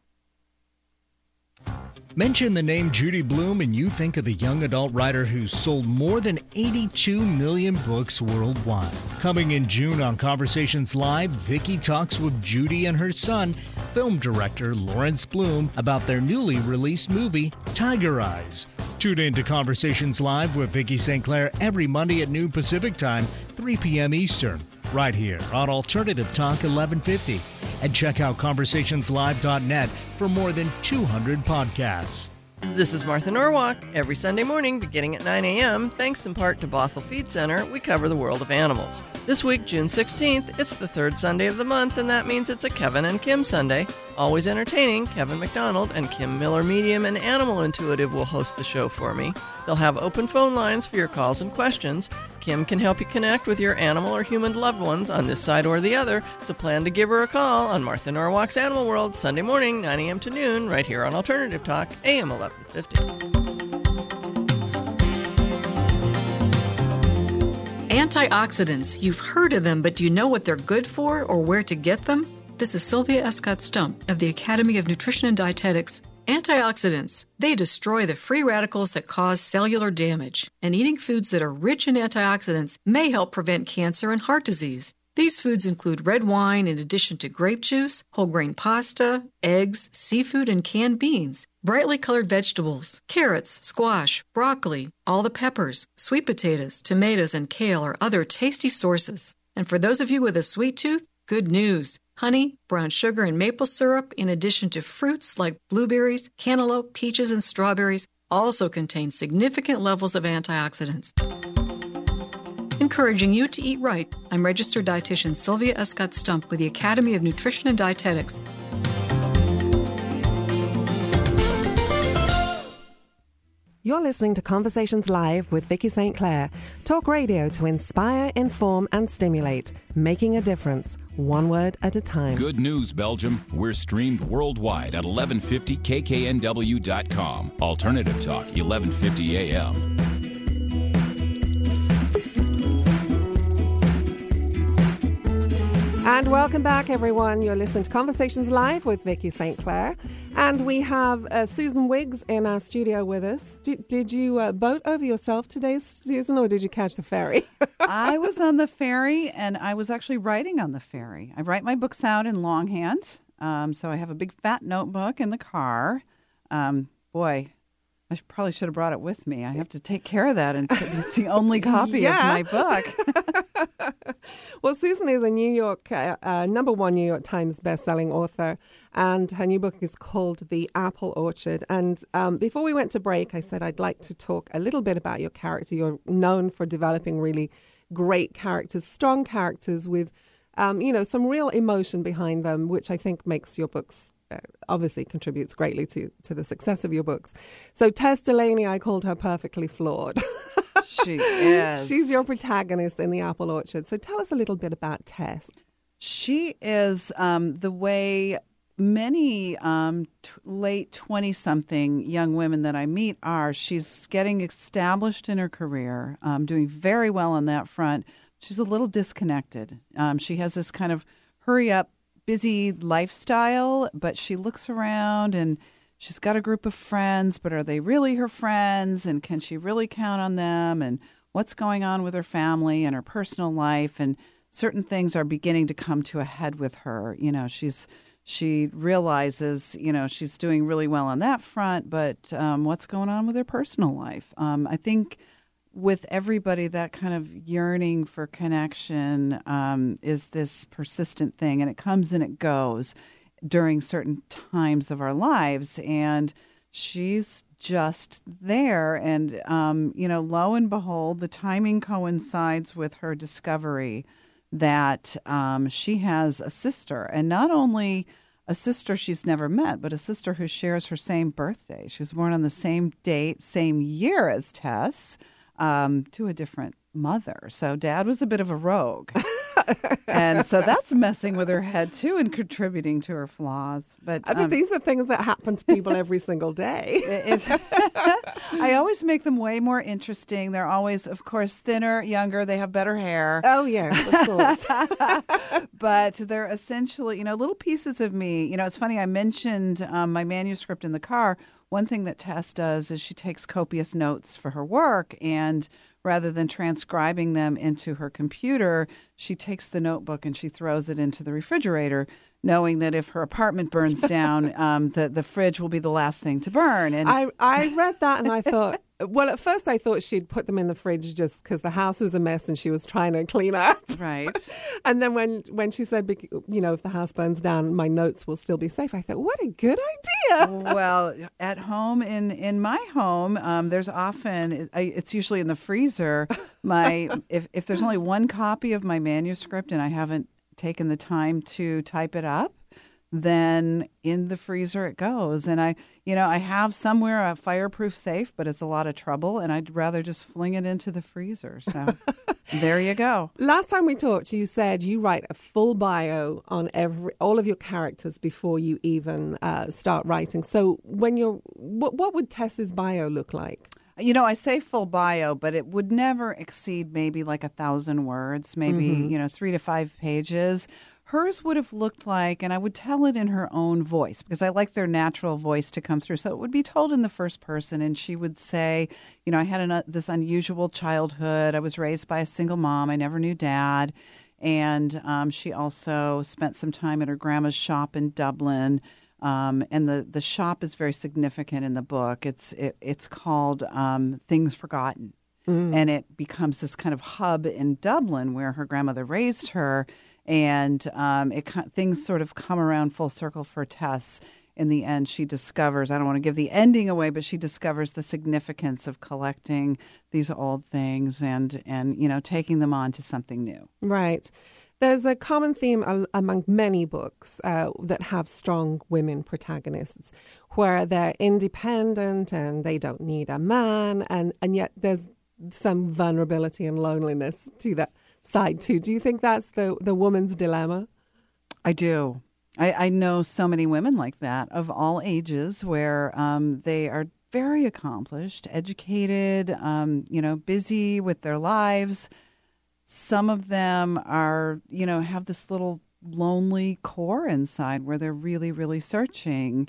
Mention the name Judy Blume and you think of the young adult writer who's sold more than eighty-two million books worldwide. Coming in June on Conversations Live, Vicky talks with Judy and her son, film director Lawrence Bloom, about their newly released movie, Tiger Eyes. Tune in to Conversations Live with Vicky Saint Clair every Monday at noon Pacific Time, three p.m. Eastern, right here on Alternative Talk eleven fifty. And check out conversations live dot net for more than two hundred podcasts. This is Martha Norwalk. Every Sunday morning, beginning at nine a.m., thanks in part to Bothell Feed Center, we cover the world of animals. This week, June sixteenth, it's the third Sunday of the month, and that means it's a Kevin and Kim Sunday. Always entertaining, Kevin McDonald and Kim Miller Medium and Animal Intuitive will host the show for me. They'll have open phone lines for your calls and questions. Kim can help you connect with your animal or human loved ones on this side or the other, so plan to give her a call on Martha Norwalk's Animal World, Sunday morning, nine a.m. to noon, right here on Alternative Talk, A M eleven fifty. Antioxidants. You've heard of them, but do you know what they're good for or where to get them? This is Sylvia Escott Stump of the Academy of Nutrition and Dietetics. Antioxidants. They destroy the free radicals that cause cellular damage, and eating foods that are rich in antioxidants may help prevent cancer and heart disease. These foods include red wine in addition to grape juice, whole grain pasta, eggs, seafood, and canned beans, brightly colored vegetables, carrots, squash, broccoli, all the peppers, sweet potatoes, tomatoes, and kale are other tasty sources. And for those of you with a sweet tooth, good news. Honey, brown sugar, and maple syrup, in addition to fruits like blueberries, cantaloupe, peaches, and strawberries, also contain significant levels of antioxidants. Encouraging you to eat right, I'm registered dietitian Sylvia Escott Stump with the Academy of Nutrition and Dietetics. You're listening to Conversations Live with Vicky Saint Clair. Talk radio to inspire, inform, and stimulate. Making a difference, one word at a time. Good news, Belgium. We're streamed worldwide at eleven fifty K K N W dot com. Alternative Talk, eleven fifty A M. And welcome back, everyone. You're listening to Conversations Live with Vicky Saint Clair. And we have uh, Susan Wiggs in our studio with us. Did, did you uh, boat over yourself today, Susan, or did you catch the ferry? I was on the ferry, and I was actually writing on the ferry. I write my books out in longhand, um, so I have a big fat notebook in the car. Um, boy, I should, probably should have brought it with me. I have to take care of that until it's the only copy Yeah. of my book. Well, Susan is a New York, uh, uh, number one New York Times bestselling author, and her new book is called The Apple Orchard. And um, before we went to break, I said I'd like to talk a little bit about your character. You're known for developing really great characters, strong characters with, um, you know, some real emotion behind them, which I think makes your books Uh, obviously contributes greatly to, to the success of your books. So Tess Delaney, I called her perfectly flawed. She is. She's your protagonist in The Apple Orchard. So tell us a little bit about Tess. She is um, the way many um, t- late twenty-something young women that I meet are. She's getting established in her career, um, doing very well on that front. She's a little disconnected. Um, she has this kind of hurry-up, busy lifestyle, but she looks around and she's got a group of friends, but are they really her friends? And can she really count on them? And what's going on with her family and her personal life? And certain things are beginning to come to a head with her. You know, she's she realizes, you know, she's doing really well on that front, but um, what's going on with her personal life? Um, I think with everybody, that kind of yearning for connection um, is this persistent thing, and it comes and it goes during certain times of our lives. And she's just there. And, um, you know, lo and behold, the timing coincides with her discovery that um, she has a sister, and not only a sister she's never met, but a sister who shares her same birthday. She was born on the same date, same year as Tess, um, to a different mother. So Dad was a bit of a rogue. And so that's messing with her head, too, and contributing to her flaws. But I mean, um, these are things that happen to people every single day. It's I always make them way more interesting. They're always, of course, thinner, younger. They have better hair. Oh, yes, of course. But they're essentially, you know, little pieces of me. You know, it's funny, I mentioned um, my manuscript in the car. One thing that Tess does is she takes copious notes for her work, and rather than transcribing them into her computer, she takes the notebook and she throws it into the refrigerator, knowing that if her apartment burns down, um, the, the fridge will be the last thing to burn. And I, I read that and I thought, well, at first I thought she'd put them in the fridge just because the house was a mess and she was trying to clean up. Right. And then when, when she said, you know, if the house burns down, my notes will still be safe, I thought, what a good idea. Well, at home, in, in my home, um, there's often, it's usually in the freezer, my if, if there's only one copy of my manuscript and I haven't taken the time to type it up, then in the freezer it goes. And I, you know, I have somewhere a fireproof safe, but it's a lot of trouble, and I'd rather just fling it into the freezer. So there you go. Last time we talked, you said you write a full bio on every all of your characters before you even uh, start writing. So when you're, what, what would Tess's bio look like? You know, I say full bio, but it would never exceed maybe like a thousand words, maybe, mm-hmm. you know, three to five pages. Hers would have looked like, and I would tell it in her own voice because I like their natural voice to come through. So it would be told in the first person, and she would say, you know, I had an, this unusual childhood. I was raised by a single mom. I never knew dad. And um, she also spent some time at her grandma's shop in Dublin. Um, and the, the shop is very significant in the book. It's it, it's called um, Things Forgotten. Mm. And it becomes this kind of hub in Dublin where her grandmother raised her. And um, it things sort of come around full circle for Tess. In the end, she discovers, I don't want to give the ending away, but she discovers the significance of collecting these old things and, and you know, taking them on to something new. Right. There's a common theme al- among many books uh, that have strong women protagonists, where they're independent and they don't need a man, and, and yet there's some vulnerability and loneliness to that side too. Do you think that's the, the woman's dilemma? I do. I, I know so many women like that of all ages where um, they are very accomplished, educated, um, you know, busy with their lives. Some of them are, you know, have this little lonely core inside where they're really, really searching.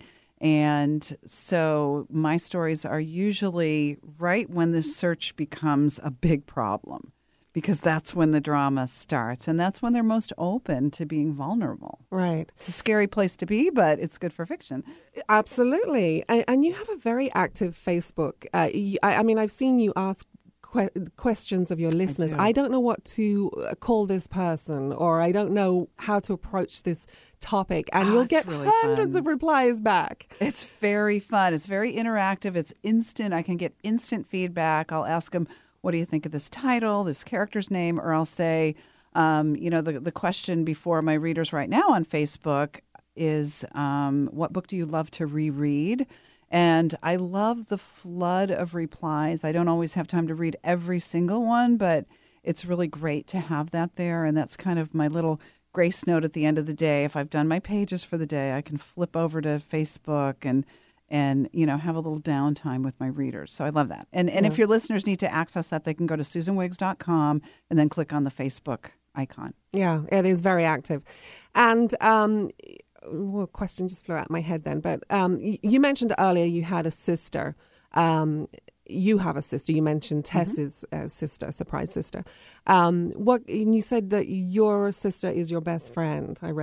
And so my stories are usually right when this search becomes a big problem, because that's when the drama starts. And that's when they're most open to being vulnerable. Right. It's a scary place to be, but it's good for fiction. Absolutely. And, and you have a very active Facebook. Uh, I, I mean, I've seen you ask questions of your listeners. I, do. I don't know what to call this person, or I don't know how to approach this topic, and oh, you'll get really hundreds fun. of replies back. It's very fun. It's very interactive. It's instant. I can get instant feedback. I'll ask them, what do you think of this title, this character's name? Or I'll say, um, you know, the, the question before my readers right now on Facebook is, um, what book do you love to reread? And I love the flood of replies. I don't always have time to read every single one, but it's really great to have that there. And that's kind of my little grace note at the end of the day. If I've done my pages for the day, I can flip over to Facebook and, and you know, have a little downtime with my readers. So I love that. And and yeah. if your listeners need to access that, they can go to susan wiggs dot com and then click on the Facebook icon. Yeah, it is very active. And um well, question just flew out of my head then, but um, you mentioned earlier you had a sister. Um, you have a sister. You mentioned Tess's mm-hmm. uh, sister, surprise sister. Um, what and you said that your sister is your best friend. I read.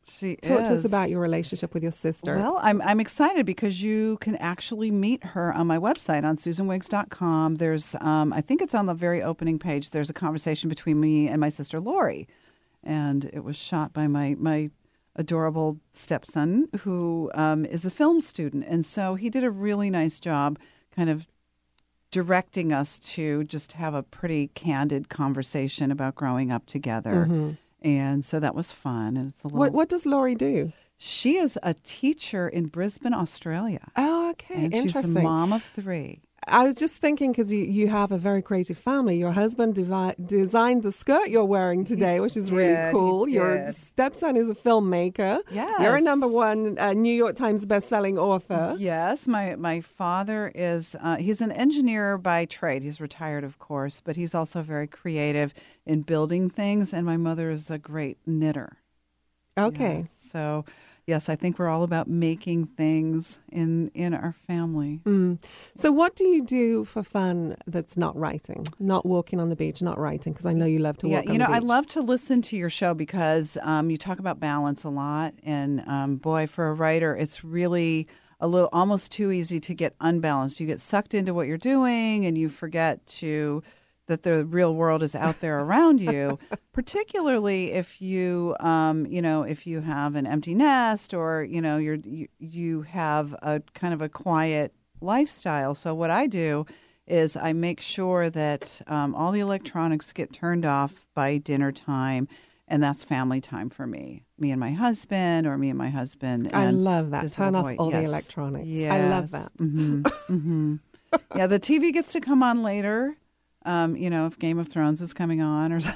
She Talk is. to us about your relationship with your sister. Well, I'm I'm excited because you can actually meet her on my website on susan wiggs dot com. There's, um, I think it's on the very opening page. There's a conversation between me and my sister Lori, and it was shot by my my adorable stepson, who um, is a film student, and so he did a really nice job, kind of directing us to just have a pretty candid conversation about growing up together. Mm-hmm. And so that was fun. And it's a little. What What does Lori do? She is a teacher in Brisbane, Australia. Oh, okay, and interesting. She's a mom of three. I was just thinking because you, you have a very creative family. Your husband devi- designed the skirt you're wearing today, which is really did, cool. he Your did. stepson is a filmmaker. Yes. You're a number one uh, New York Times bestselling author. Yes, my my father is. Uh, he's an engineer by trade. He's retired, of course, but he's also very creative in building things. And my mother is a great knitter. Okay. Yes, so. Yes, I think we're all about making things in, in our family. Mm. So what do you do for fun that's not writing, not walking on the beach, not writing? Because I know you love to yeah, walk on you know, the beach. I love to listen to your show because um, you talk about balance a lot. And um, boy, for a writer, it's really a little almost too easy to get unbalanced. You get sucked into what you're doing and you forget to that the real world is out there around you, particularly if you, um, you know, if you have an empty nest or, you know, you're, you, you have a kind of a quiet lifestyle. So what I do is I make sure that um, all the electronics get turned off by dinner time, and that's family time for me, me and my husband or me and my husband. I and love that. his Turn little off boy. all Yes. the electronics. Yes. I love that. Mm-hmm. Mm-hmm. Yeah, the T V gets to come on later. Um, you know, if Game of Thrones is coming on, or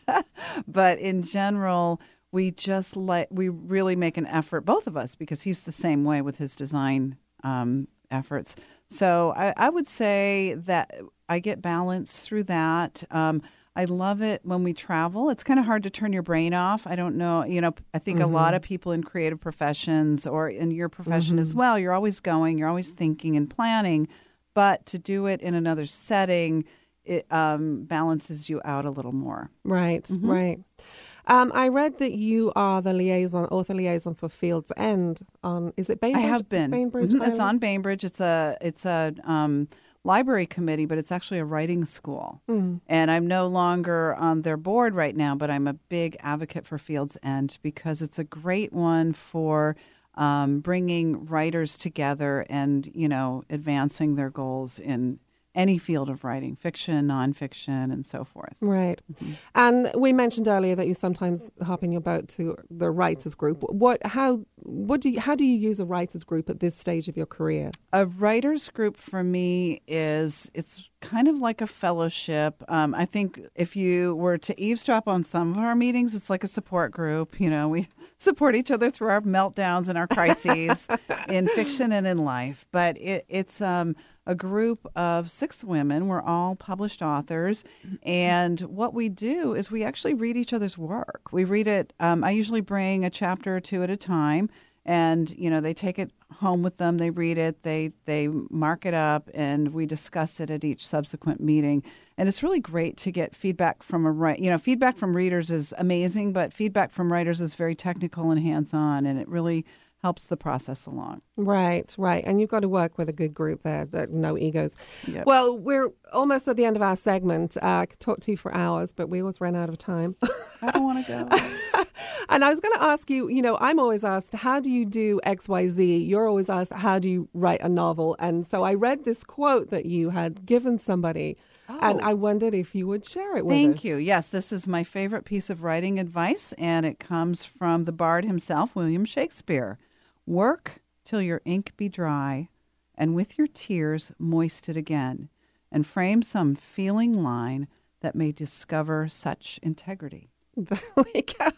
but in general, we just let we really make an effort, both of us, because he's the same way with his design um, efforts. So I, I would say that I get balance through that. Um, I love it when we travel. It's kind of hard to turn your brain off. I don't know. You know, I think Mm-hmm. a lot of people in creative professions or in your profession Mm-hmm. as well, you're always going, you're always thinking and planning, but to do it in another setting, it um, balances you out a little more. Right, Mm-hmm. right. Um, I read that you are the liaison, author liaison for Fields End on, is it Bainbridge? I have been. Bainbridge Mhm. It's Island? on Bainbridge. It's a it's a um, library committee, but it's actually a writing school. Mm. And I'm no longer on their board right now, but I'm a big advocate for Fields End because it's a great one for um, bringing writers together and, you know, advancing their goals in any field of writing, fiction, nonfiction, and so forth. Right. Mm-hmm. And we mentioned earlier that you sometimes hop in your boat to the writers group. What, how, what do you, how do you use a writers group at this stage of your career? A writers group for me is, it's kind of like a fellowship. Um, I think if you were to eavesdrop on some of our meetings, it's like a support group. You know, we support each other through our meltdowns and our crises in fiction and in life. But it, it's um, a group of six women. We're all published authors. And what we do is we actually read each other's work. We read it. Um, I usually bring a chapter or two at a time. And, you know, they take it home with them, they read it, they they mark it up, and we discuss it at each subsequent meeting. And it's really great to get feedback from a writer. You know, feedback from readers is amazing, but feedback from writers is very technical and hands-on, and it really helps the process along. Right, right. And you've got to work with a good group there, that no egos. Yep. Well, we're almost at the end of our segment. Uh, I could talk to you for hours, but we always run out of time. I don't want to go. And I was going to ask you, you know, I'm always asked, how do you do X Y Z? You're always asked, how do you write a novel? And so I read this quote that you had given somebody, Oh. and I wondered if you would share it with us. Thank you. Yes, this is my favorite piece of writing advice, and it comes from the bard himself, William Shakespeare. Work till your ink be dry, and with your tears moist it again, and frame some feeling line that may discover such integrity. There we go.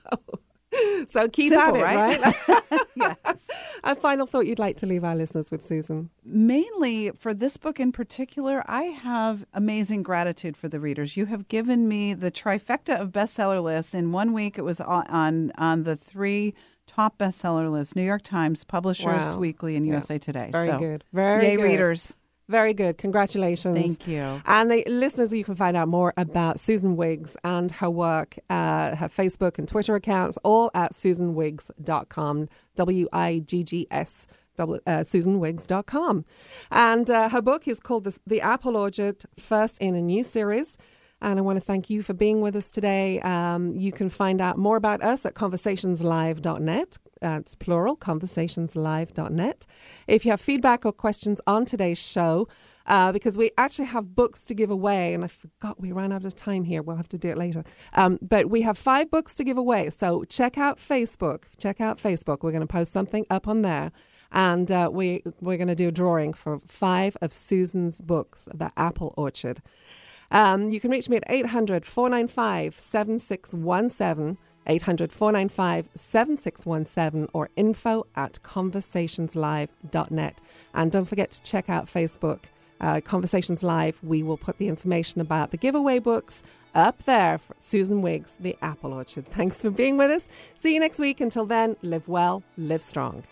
So keep Simple, at it, right? right? Yes. A final thought you'd like to leave our listeners with, Susan? Mainly for this book in particular, I have amazing gratitude for the readers. You have given me the trifecta of bestseller lists. In one week, it was on on, on the three top bestseller lists: New York Times, Publishers Wow. Weekly, and Yeah. U S A Today. Very so, good. Very yay, good. readers. Very good. Congratulations. Thank you. And the listeners, you can find out more about Susan Wiggs and her work, uh, her Facebook and Twitter accounts, all at susan wiggs dot com, W I G G S, uh, susan wiggs dot com. And uh, her book is called the, the Apple Orchard, first in a new series. And I want to thank you for being with us today. Um, you can find out more about us at conversations live dot net. Uh, it's plural, conversations live dot net. If you have feedback or questions on today's show, uh, because we actually have books to give away, and I forgot we ran out of time here. We'll have to do it later. Um, but we have five books to give away. So check out Facebook. Check out Facebook. We're going to post something up on there. And uh, we, we're going to do a drawing for five of Susan's books, The Apple Orchard. Um, you can reach me at eight hundred, four nine five, seven six one seven, eight hundred, four nine five, seven six one seven, or info at conversations live dot net. And don't forget to check out Facebook, uh, Conversations Live. We will put the information about the giveaway books up there for Susan Wiggs, The Apple Orchard. Thanks for being with us. See you next week. Until then, live well, live strong.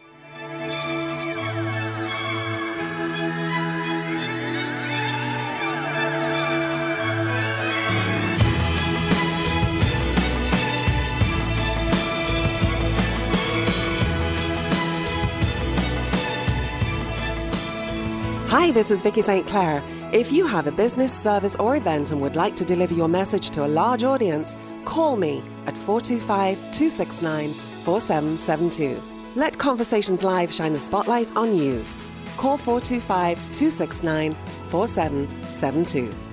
Hi, this is Vicky Saint Clair. If you have a business, service, or event and would like to deliver your message to a large audience, call me at four two five, two six nine, four seven seven two. Let Conversations Live shine the spotlight on you. Call four two five, two six nine, four seven seven two.